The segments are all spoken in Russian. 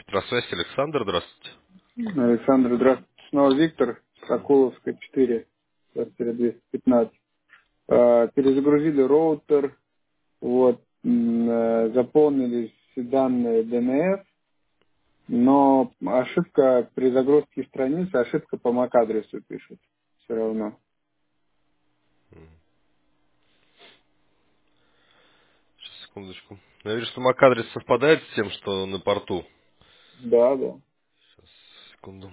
Электросвязь, Александр, здравствуйте. Александр, здравствуйте. Снова Виктор, Соколовская, 4, квартира 215. Перезагрузили роутер, вот, заполнили все данные DNS, но ошибка при загрузке страницы, ошибка по MAC-адресу пишет все равно. Сейчас, секундочку. Я вижу, что MAC-адрес совпадает с тем, что на порту. Да, да. Сейчас, секунду.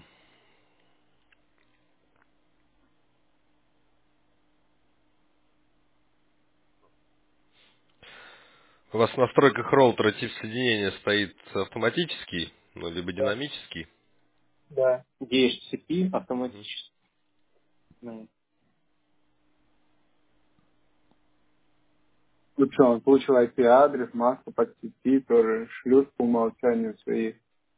У вас в настройках роутера тип соединения стоит автоматический, ну, либо Да. динамический. Да. DHCP Мгм. автоматически. Ну. Ну что, он получил IP-адрес, маску под сети, тоже шлют по умолчанию свои.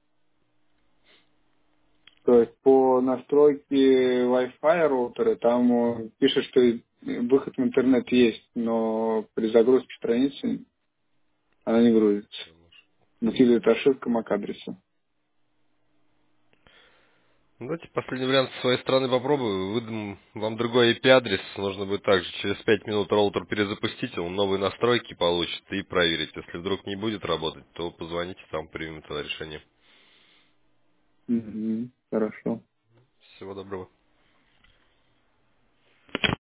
То есть по настройке Wi-Fi роутера там пишет, что выход в интернет есть, но при загрузке страницы она не грузится. Накидывает ошибка MAC-адреса. Ну, давайте последний вариант с своей стороны попробую. Выдам вам другой IP-адрес. Нужно будет также через 5 минут роутер перезапустить, он новые настройки получит и проверить. Если вдруг не будет работать, то позвоните, там примем тогда решение. Мгм. Хорошо. Всего доброго.